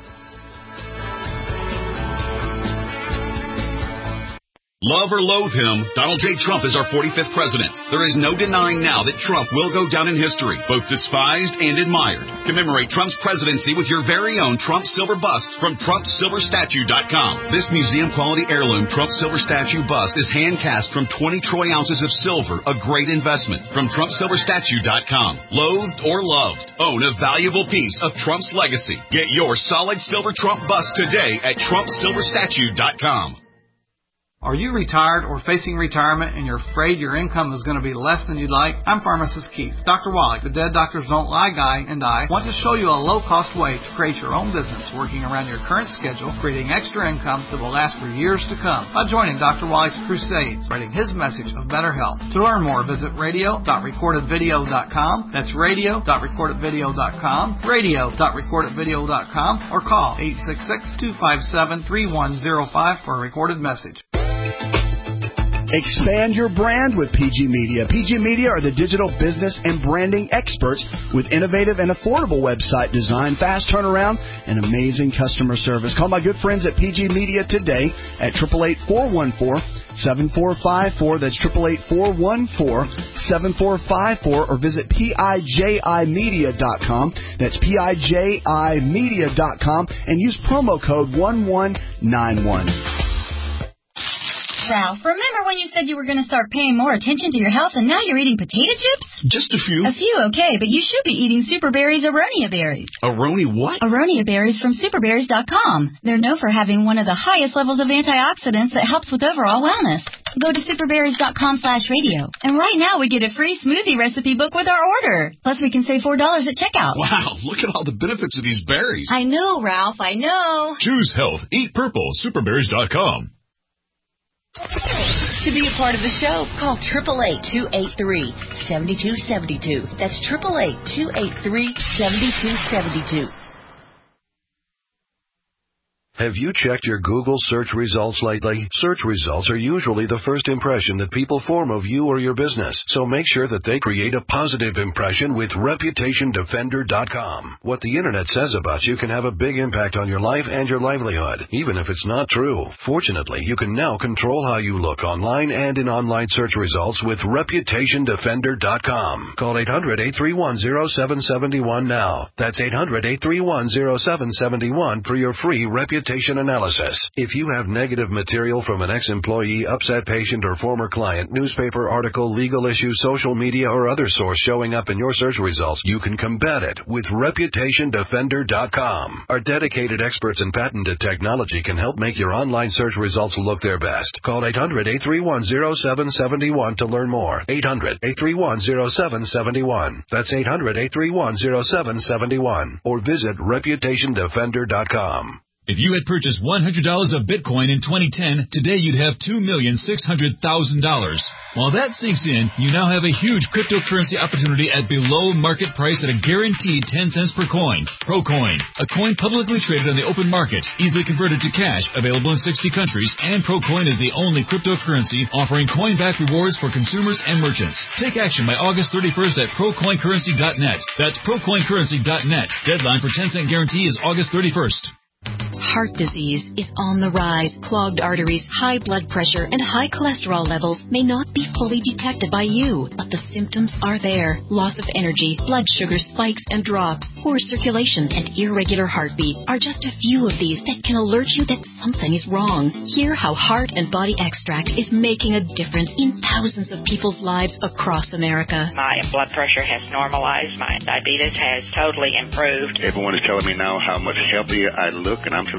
Love or loathe him, Donald J. Trump is our forty-fifth president. There is no denying now that Trump will go down in history, both despised and admired. Commemorate Trump's presidency with your very own Trump Silver Bust from Trump Silver Statue dot com. This museum-quality heirloom Trump Silver Statue bust is hand-cast from twenty troy ounces of silver, a great investment. From Trump Silver Statue dot com. Loathed or loved, own a valuable piece of Trump's legacy. Get your solid silver Trump bust today at Trump Silver Statue dot com. Are you retired or facing retirement and you're afraid your income is going to be less than you'd like? I'm Pharmacist Keith. Doctor Wallach, the Dead Doctors Don't Lie guy, and I want to show you a low-cost way to create your own business working around your current schedule, creating extra income that will last for years to come by joining Doctor Wallach's crusade, spreading his message of better health. To learn more, visit radio dot recorded video dot com. That's radio dot recorded video dot com, radio dot recorded video dot com, or call eight six six, two five seven, three one zero five for a recorded message. Expand your brand with P G Media. P G Media are the digital business and branding experts with innovative and affordable website design, fast turnaround, and amazing customer service. Call my good friends at P G Media today at eight eight eight, four one four, seven four five four. That's eight eight eight, four one four, seven four five four, or visit P I J I media dot com. That's P I J I media dot com, and use promo code one one nine one. Ralph, remember when you said you were going to start paying more attention to your health and now you're eating potato chips? Just a few. A few, okay, but you should be eating Super Berries Aronia berries. Aroni what? Aronia berries from super berries dot com. They're known for having one of the highest levels of antioxidants that helps with overall wellness. Go to super berries dot com slash radio. And right now we get a free smoothie recipe book with our order. Plus we can save four dollars at checkout. Wow, look at all the benefits of these berries. I know, Ralph, I know. Choose health. Eat purple. super berries dot com. To be a part of the show, call eight eight eight, two eight three, seven two seven two. That's eight eight eight, two eight three, seven two seven two. Have you checked your Google search results lately? Search results are usually the first impression that people form of you or your business, so make sure that they create a positive impression with reputation defender dot com. What the internet says about you can have a big impact on your life and your livelihood, even if it's not true. Fortunately, you can now control how you look online and in online search results with reputation defender dot com. Call eight hundred, eight three one, zero seven seven one now. That's eight hundred, eight three one, zero seven seven one for your free reputation analysis. If you have negative material from an ex-employee, upset patient, or former client, newspaper article, legal issue, social media, or other source showing up in your search results, you can combat it with reputation defender dot com. Our dedicated experts in patented technology can help make your online search results look their best. Call eight hundred, eight three one, zero seven seven one to learn more. eight hundred, eight three one, zero seven seven one. That's eight hundred, eight three one, zero seven seven one. Or visit reputation defender dot com. If you had purchased one hundred dollars of Bitcoin in twenty ten, today you'd have two million six hundred thousand dollars. While that sinks in, you now have a huge cryptocurrency opportunity at below market price at a guaranteed ten cents per coin. ProCoin, a coin publicly traded on the open market, easily converted to cash, available in sixty countries, and ProCoin is the only cryptocurrency offering coin-back rewards for consumers and merchants. Take action by August thirty-first at pro coin currency dot net. That's pro coin currency dot net. Deadline for ten cent guarantee is August thirty-first. Heart disease is on the rise. Clogged arteries, high blood pressure, and high cholesterol levels may not be fully detected by you, but the symptoms are there. Loss of energy, blood sugar spikes and drops, poor circulation, and irregular heartbeat are just a few of these that can alert you that something is wrong. Hear how Heart and Body Extract is making a difference in thousands of people's lives across America. My blood pressure has normalized. My diabetes has totally improved. Everyone is telling me now how much healthier I look, and I'm feeling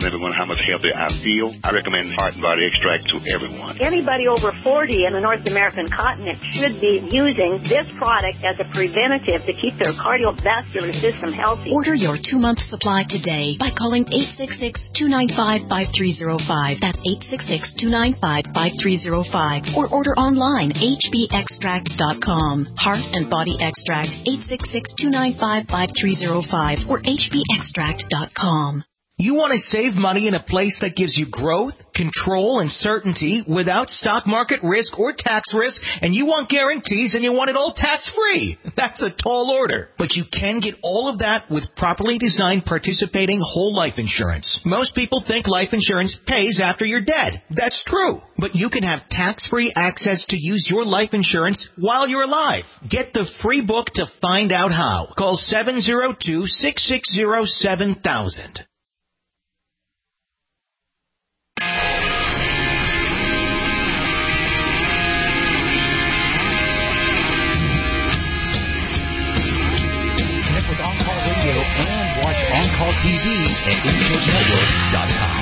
telling everyone how much healthier I feel. I recommend Heart and Body Extract to everyone. Anybody over forty in the North American continent should be using this product as a preventative to keep their cardiovascular system healthy. Order your two-month supply today by calling eight six six, two nine five, five three zero five. That's eight six six, two nine five, five three zero five. Or order online, h b extract dot com. Heart and Body Extract, eight six six, two nine five, five three zero five or h b extract dot com. You want to save money in a place that gives you growth, control, and certainty without stock market risk or tax risk, and you want guarantees and you want it all tax-free. That's a tall order. But you can get all of that with properly designed participating whole life insurance. Most people think life insurance pays after you're dead. That's true. But you can have tax-free access to use your life insurance while you're alive. Get the free book to find out how. Call seven zero two, six six zero, seven thousand. And watch On-Call T V at intake network dot com.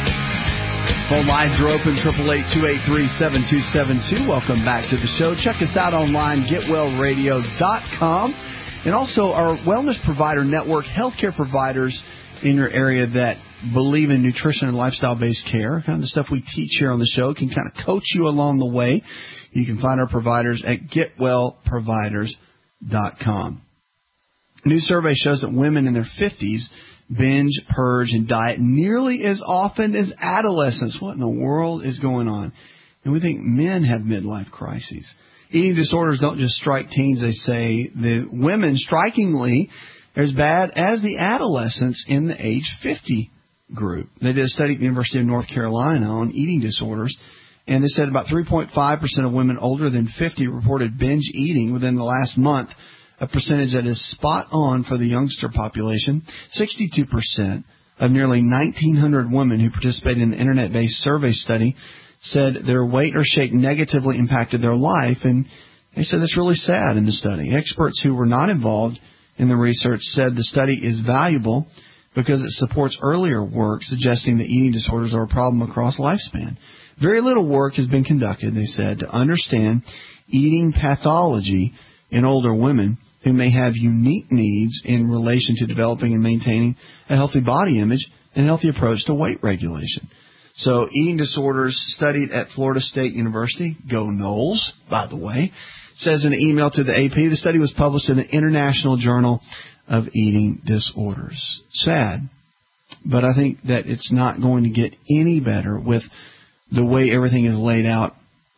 Phone lines are open, eight eight eight, two eight three, seven two seven two. Welcome back to the show. Check us out online, get well radio dot com. And also our wellness provider network, healthcare providers in your area that believe in nutrition and lifestyle-based care. Kind of the stuff we teach here on the show can kind of coach you along the way. You can find our providers at get well providers dot com. A new survey shows that women in their fifties binge, purge, and diet nearly as often as adolescents. What in the world is going on? And we think men have midlife crises. Eating disorders don't just strike teens, they say. The women, strikingly, are as bad as the adolescents in the age fifty group. They did a study at the University of North Carolina on eating disorders, and they said about three point five percent of women older than fifty reported binge eating within the last month, a percentage that is spot on for the youngster population. sixty-two percent of nearly nineteen hundred women who participated in the internet-based survey study said their weight or shape negatively impacted their life, and they said that's really sad in the study. Experts who were not involved in the research said the study is valuable because it supports earlier work suggesting that eating disorders are a problem across lifespan. Very little work has been conducted, they said, to understand eating pathology in older women who may have unique needs in relation to developing and maintaining a healthy body image and a healthy approach to weight regulation. So eating disorders studied at Florida State University, go Noles, by the way, says in an email to the A P, the study was published in the International Journal of Eating Disorders. Sad, but I think that it's not going to get any better with the way everything is laid out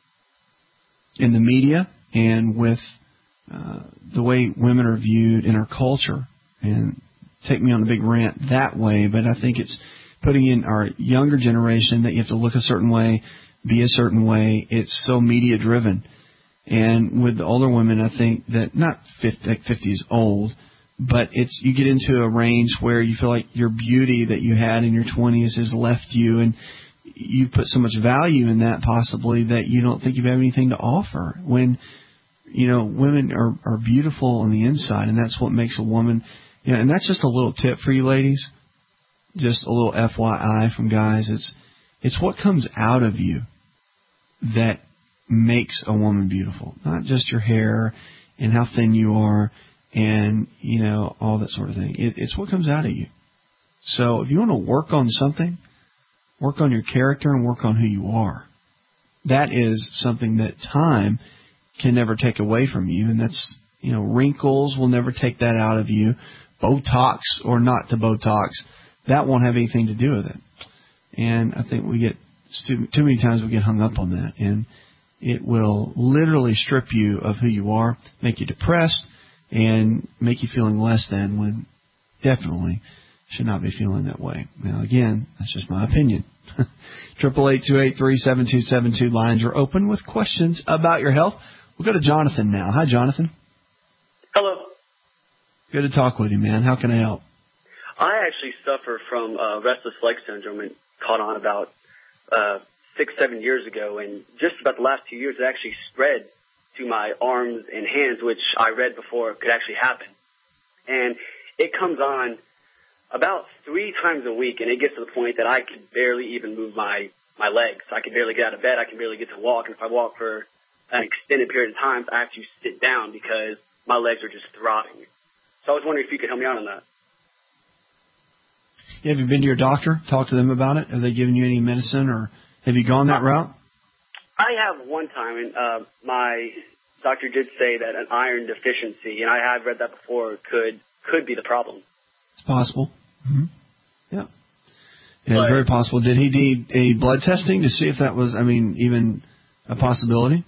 in the media and with uh, the way women are viewed in our culture. And take me on a big rant that way, but I think it's putting in our younger generation that you have to look a certain way, be a certain way. It's so media driven. And with the older women, I think that not fifty, like fifty is old, but it's you get into a range where you feel like your beauty that you had in your twenties has left you, and you put so much value in that possibly that you don't think you have anything to offer. When, you know, women are, are beautiful on the inside, and that's what makes a woman. You know, and that's just a little tip for you ladies. Just a little F Y I from guys. It's it's what comes out of you that makes a woman beautiful. Not just your hair and how thin you are and, you know, all that sort of thing. It, it's what comes out of you. So if you want to work on something, work on your character and work on who you are. That is something that time can never take away from you. And that's, you know, wrinkles will never take that out of you. Botox or not to Botox, that won't have anything to do with it. And I think we get, too many times we get hung up on that. And it will literally strip you of who you are, make you depressed, and make you feeling less than when definitely should not be feeling that way. Now, again, that's just my opinion. Triple eight two eight three seven two seven two lines are open with questions about your health. We'll go to Jonathan now. Hi, Jonathan. Hello. Good to talk with you, man. How can I help? I actually suffer from uh, restless leg syndrome and caught on about uh, six, seven years ago, and just about the last two years it actually spread to my arms and hands, which I read before could actually happen. And it comes on about three times a week, and it gets to the point that I could barely even move my, my legs. I can barely get out of bed. I can barely get to walk. And if I walk for an extended period of time, I have to sit down because my legs are just throbbing. So I was wondering if you could help me out on that. Yeah, have you been to your doctor? Talked to them about it? Have they given you any medicine, or have you gone that route? I have one time, and uh, my doctor did say that an iron deficiency, and I have read that before, could could be the problem. It's possible. Mm-hmm. Yeah. Yeah, it's very possible. Did he need a blood testing to see if that was, I mean, even a possibility?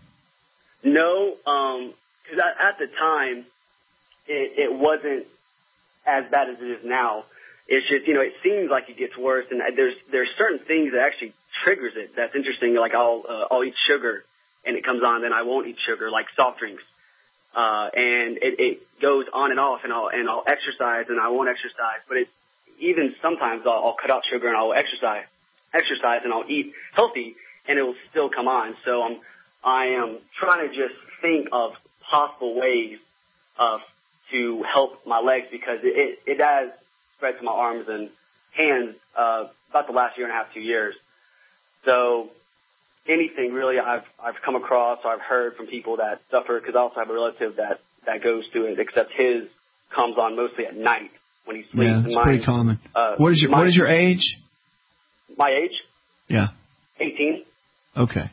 No, because um, at, at the time, it, it wasn't as bad as it is now. It's just, you know, it seems like it gets worse, and there's there's certain things that actually triggers it. That's interesting. Like I'll uh, I'll eat sugar, and it comes on, then I won't eat sugar, like soft drinks, uh, and it, it goes on and off. And I'll and I'll exercise, and I won't exercise. But it even sometimes I'll, I'll cut out sugar and I'll exercise, exercise, and I'll eat healthy, and it will still come on. So I'm I am trying to just think of possible ways of to help my legs, because it it, it does spread to my arms and hands uh, about the last year and a half, two years. So anything really I've I've come across or I've heard from people that suffer, because I also have a relative that, that goes through it, except his comes on mostly at night when he sleeps. Yeah, it's mine, pretty common. Uh, what is your mine, What is your age? My age? Yeah. eighteen. Okay.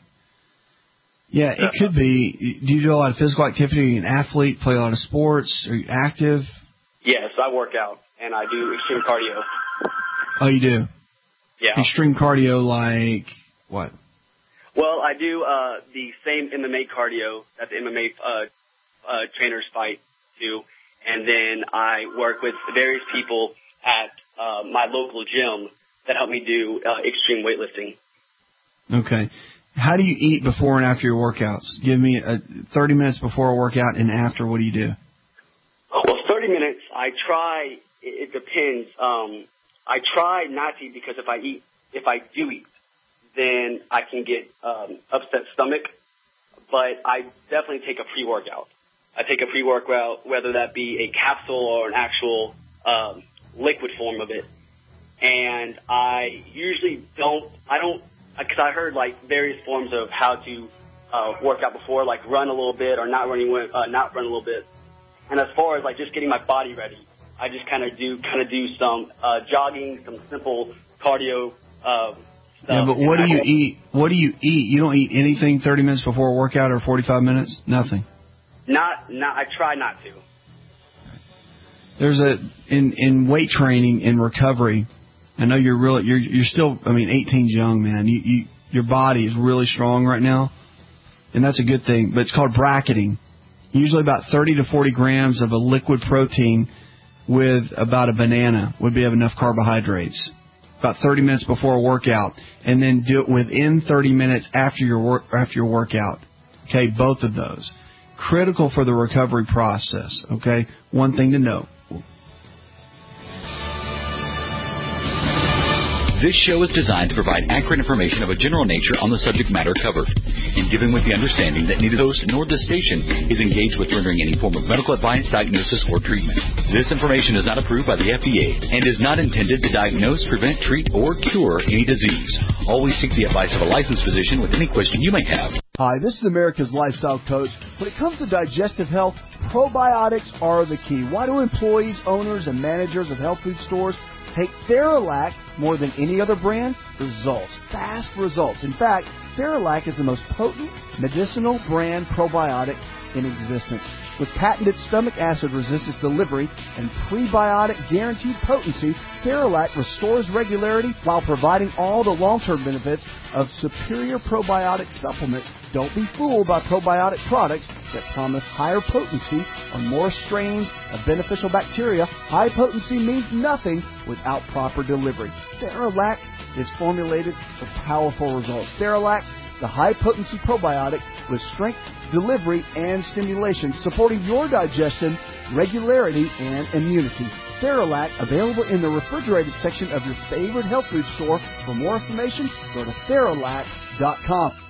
Yeah, it could be. Do you do a lot of physical activity? Are you an athlete? Play a lot of sports? Are you active? Yes, I work out, and I do extreme cardio. Oh, you do? Yeah. Extreme cardio like what? Well, I do uh, the same M M A cardio that the M M A uh, uh, trainers fight too, and then I work with various people at uh, my local gym that help me do uh, extreme weightlifting. Okay. How do you eat before and after your workouts? Give me a thirty minutes before a workout and after. What do you do? Well, thirty minutes. I try. It depends. Um, I try not to eat, because if I eat, if I do eat, then I can get um, upset stomach. But I definitely take a pre-workout. I take a pre-workout, whether that be a capsule or an actual um, liquid form of it. And I usually don't. I don't. Because I heard like various forms of how to uh, work out before, like run a little bit or not running, uh, not run a little bit. And as far as like just getting my body ready, I just kind of do kind of do some uh, jogging, some simple cardio uh, stuff. Yeah, but what do you eat? What do you eat? You don't eat anything thirty minutes before a workout or forty-five minutes? Nothing. Not, not. I try not to. There's a in in weight training in recovery. I know you're really you're you're still. I mean, eighteen's young, man. You you your body is really strong right now, and that's a good thing. But it's called bracketing. Usually about thirty to forty grams of a liquid protein with about a banana would be of enough carbohydrates. About thirty minutes before a workout, and then do it within thirty minutes after your work after your workout. Okay, both of those critical for the recovery process. Okay, one thing to know. This show is designed to provide accurate information of a general nature on the subject matter covered, and given with the understanding that neither host nor the station is engaged with rendering any form of medical advice, diagnosis, or treatment. This information is not approved by the F D A and is not intended to diagnose, prevent, treat, or cure any disease. Always seek the advice of a licensed physician with any question you may have. Hi, this is America's Lifestyle Coach. When it comes to digestive health, probiotics are the key. Why do employees, owners, and managers of health food stores take Theralac more than any other brand? Results. Fast results. In fact, Theralac is the most potent medicinal brand probiotic in existence. With patented stomach acid resistance delivery and prebiotic guaranteed potency, Theralac restores regularity while providing all the long-term benefits of superior probiotic supplements. Don't be fooled by probiotic products that promise higher potency on more strains of beneficial bacteria. High potency means nothing without proper delivery. Theralac is formulated for powerful results. Theralac, the high-potency probiotic with strength, delivery, and stimulation, supporting your digestion, regularity, and immunity. Theralac, available in the refrigerated section of your favorite health food store. For more information, go to Theralac dot com.